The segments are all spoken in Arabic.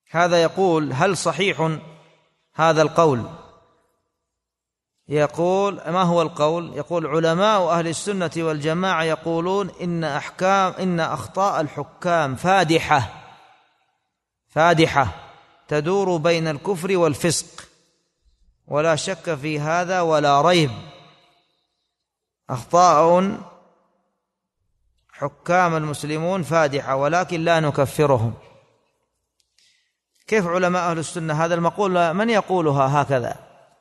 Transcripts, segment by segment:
هذا يقول: هل صحيح هذا القول؟ يقول: ما هو القول؟ يقول: علماء أهل السنة والجماعة يقولون إن أخطاء الحكام فادحة تدور بين الكفر والفسق، ولا شك في هذا ولا ريب. أخطاء حكام المسلمون فادحة، ولكن لا نكفرهم. كيف علماء أهل السنة؟ هذا المقول من يقولها هكذا؟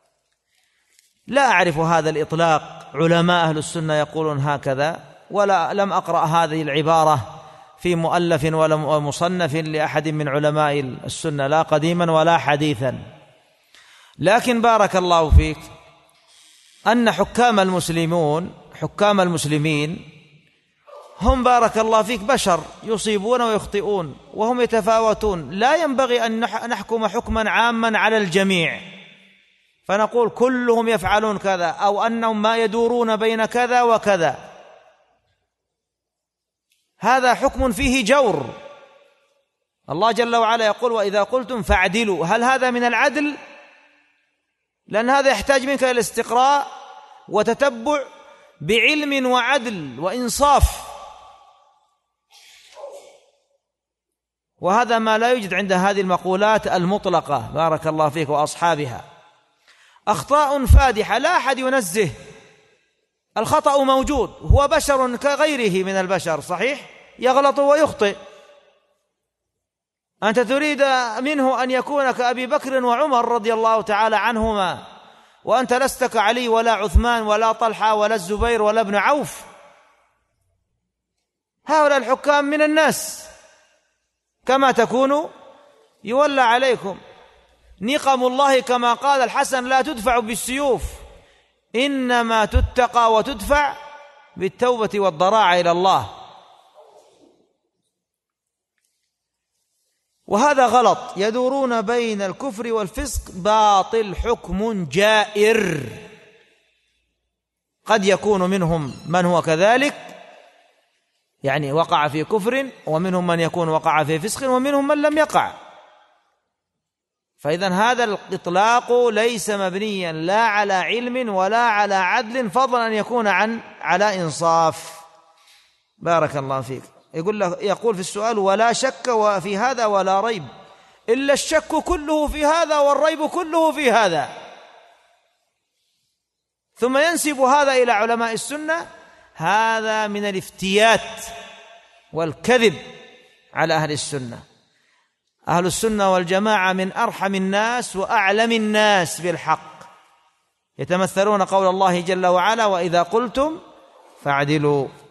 لا أعرف هذا الإطلاق، علماء أهل السنة يقولون هكذا، ولا لم أقرأ هذه العبارة في مؤلف ولا مصنف لأحد من علماء السنة، لا قديما ولا حديثا. لكن بارك الله فيك أن حكام المسلمين هم بارك الله فيك بشر يصيبون ويخطئون وهم يتفاوتون. لا ينبغي أن نحكم حكما عاما على الجميع فنقول كلهم يفعلون كذا، أو أنهم ما يدورون بين كذا وكذا. هذا حكم فيه جور. الله جل وعلا يقول: وإذا قلتم فاعدلوا. هل هذا من العدل؟ لأن هذا يحتاج منك إلى الاستقراء وتتبع بعلم وعدل وإنصاف، وهذا ما لا يوجد عند هذه المقولات المطلقة بارك الله فيك وأصحابها. أخطاء فادحة لا أحد ينزه، الخطأ موجود، هو بشر كغيره من البشر، صحيح يغلط ويخطئ. أنت تريد منه أن يكون كأبي بكر وعمر رضي الله تعالى عنهما، وأنت لست كعلي ولا عثمان ولا طلحة ولا الزبير ولا ابن عوف. هؤلاء الحكام من الناس، كما تكونوا يولى عليكم. نقم الله كما قال الحسن لا تدفع بالسيوف، إنما تتقى وتدفع بالتوبة والضراعة إلى الله. وهذا غلط، يدورون بين الكفر والفسق، باطل، حكم جائر. قد يكون منهم من هو كذلك، يعني وقع في كفر، ومنهم من يكون وقع في فسق، ومنهم من لم يقع. فإذا هذا الإطلاق ليس مبنيا لا على علم ولا على عدل، فضلا أن يكون على إنصاف. بارك الله فيك. يقول في السؤال: ولا شك في هذا ولا ريب، إلا الشك كله في هذا والريب كله في هذا. ثم ينسب هذا إلى علماء السنة. هذا من الافتيات والكذب على أهل السنة. أهل السنة والجماعة من أرحم الناس وأعلم الناس بالحق، يتمثلون قول الله جل وعلا: وإذا قلتم فاعدلوا.